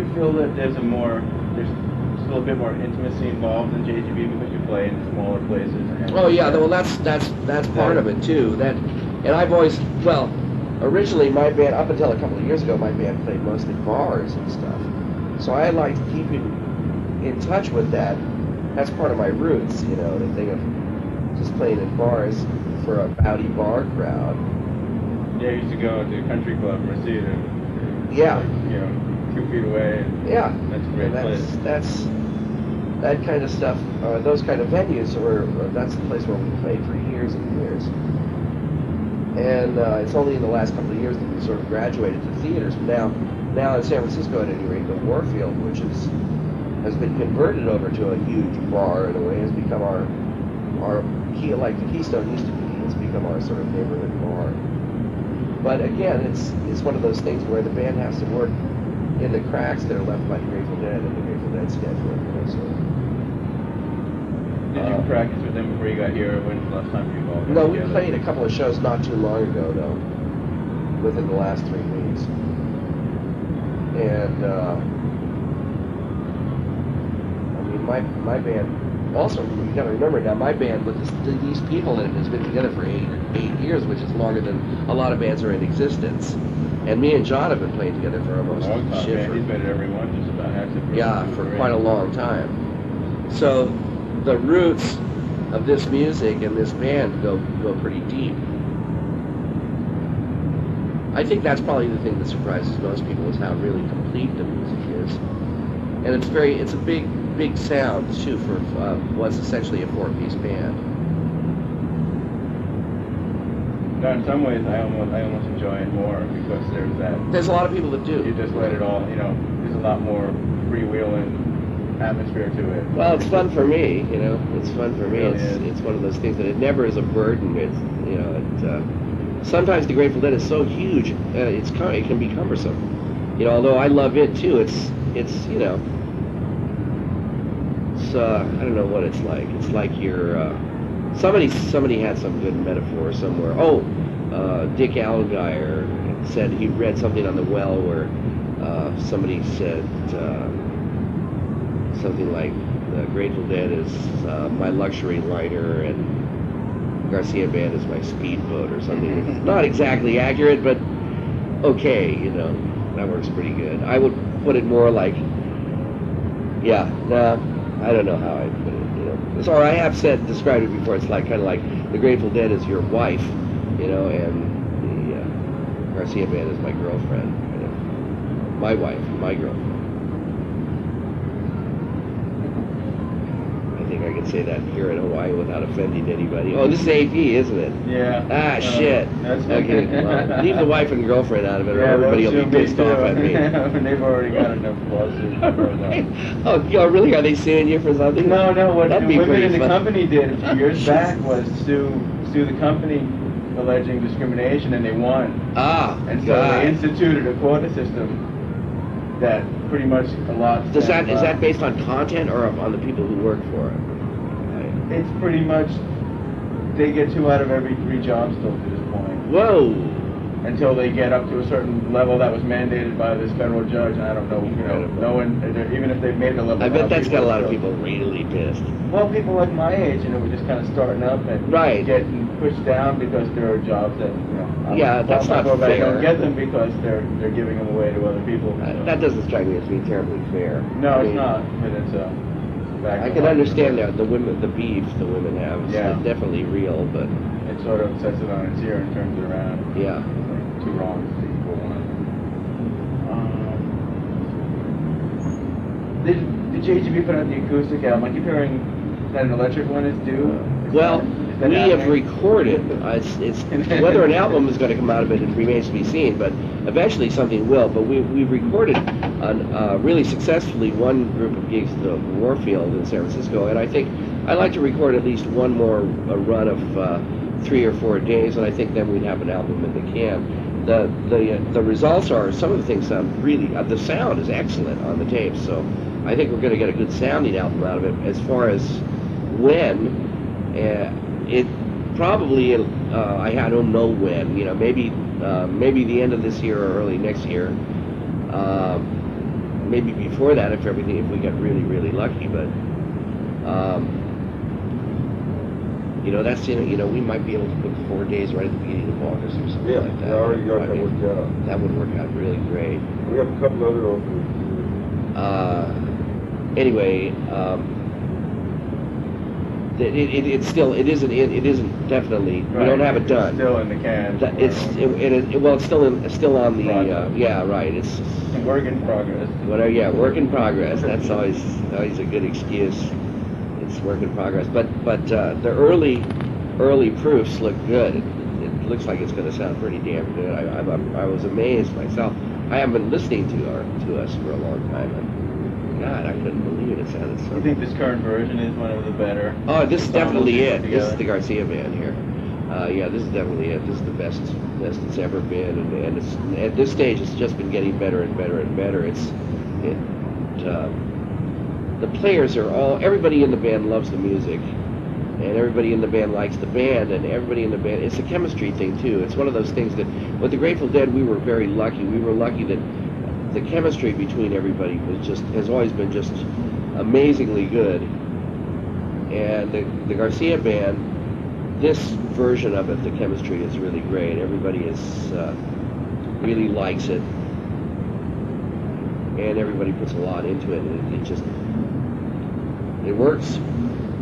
you feel that there's still a bit more intimacy involved in JGB because you play in smaller places? Oh yeah, well that's part of it too. And I've always, well, originally my band, up until a couple of years ago, my band played mostly bars and stuff. So I like to keep in touch with that. That's part of my roots, you know, the thing of just playing in bars for a rowdy bar crowd. Yeah, I used to go to a country club in Reseda. Yeah. Like, you know, 2 feet away. Yeah. That's a great place. That's that kind of stuff, those kind of venues, that's the place where we played for years and years. And it's only in the last couple of years that we sort of graduated to theaters. Now in San Francisco, at any rate, the Warfield, which has been converted over to a huge bar in a way, has become our key, like the Keystone used to be. It's become our sort of neighborhood bar. But again, it's one of those things where the band has to work in the cracks that are left by the Grateful Dead and the Grateful Dead schedule. You know, so. Did you practice with them before you got here? When was the last time you all got No, together? we played a couple of shows not too long ago, though, within the last 3 weeks. And I mean, my band. Also, you got to remember now, my band with these people in it has been together for eight years, which is longer than a lot of bands are in existence. And me and John have been playing together for almost He's been at every one just about. For quite a long time. So the roots of this music and this band go pretty deep. I think that's probably the thing that surprises most people, is how really complete the music is. And it's a big sound too for what's essentially a 4-piece band. In some ways, I almost enjoy it more because there's a lot of people that do. You just let it all, you know. There's a lot more freewheeling atmosphere to it. Well, it's fun for me, you know. It's fun for me. It really it's one of those things that it never is a burden. It's, you know, sometimes the Grateful Dead is so huge, it can be cumbersome. You know, although I love it too. It's you know. I don't know what it's like. It's like you're, somebody had some good metaphor somewhere. Dick Allgaier said he read something on the Well where somebody said something like, the Grateful Dead is my luxury liner and Garcia Band is my speedboat or something. Not exactly accurate, but okay, you know, that works pretty good. I would put it more like, I don't know how I put it, you know. So I have described it before. It's like kind of like the Grateful Dead is your wife, you know, and the Garcia Band is my girlfriend, you know. My wife, my girlfriend. I think I can say that here in Hawaii without offending anybody. Oh, this is AP, isn't it? Yeah. Shit. That's okay. Well, leave the wife and girlfriend out of it, or yeah, everybody will be pissed off at me. They've already got enough lawsuits. Right. Oh, really? Are they suing you for something? No. What the women in the fun. company did a few years back was sue the company, alleging discrimination, and they won. And so they instituted a quota system that pretty much a lot. Is that based on content or on the people who work for it? It's pretty much, they get 2 out of every 3 jobs still to this point. Whoa! Until they get up to a certain level that was mandated by this federal judge, and I don't know, you know, no one, even if they've made the level. I bet that's got a lot of people really pissed. Well, people like my age, you know, we're just kind of starting up and getting pushed down because there are jobs that, you know, that's not fair. They don't get them because they're giving them away to other people. So. That doesn't strike me as being terribly fair. No, it's not, but it's I can understand that the beef the women have is definitely real, but it sort of sets it on its ear and turns it around. Yeah. 2 wrongs to equal 1. Did JGB put out the acoustic album? I keep hearing that an electric one is due. We have recorded. It's whether an album is going to come out of it remains to be seen, but eventually something will. But we've recorded really successfully one group of gigs at the Warfield in San Francisco, and I think I'd like to record at least one more run of 3 or 4 days, and I think then we'd have an album in the can. The results are, some of the things sound really, the sound is excellent on the tapes, so I think we're going to get a good sounding album out of it. As far as when, it probably, I don't know when, you know, maybe the end of this year or early next year. maybe before that if we got really, really lucky, but that's we might be able to book 4 days right at the beginning of August or something like that. Yeah, already got that worked out. That would work out really great. We have a couple other openings. Anyway, it isn't definitely. Right. We don't have it done. It's still in the can. It's still on the yeah, right. It's a work in progress. Work in progress. That's always a good excuse. It's work in progress. But the early proofs look good. It looks like it's going to sound pretty damn good. I was amazed myself. I haven't been listening to us for a long time. And God, I couldn't believe it. It sounded so. You think this current version is one of the better? Oh, this is definitely it. This is the Garcia band here. This is definitely it. This is the best it's ever been, and it's at this stage it's just been getting better and better and better. The players are everybody in the band loves the music, and everybody in the band likes the band, and everybody in the band. It's a chemistry thing too. It's one of those things that with the Grateful Dead we were very lucky. We were lucky that the chemistry between everybody has always been just amazingly good. And the Garcia band, this version of it, the chemistry is really great. Everybody really likes it, and everybody puts a lot into it, and it works.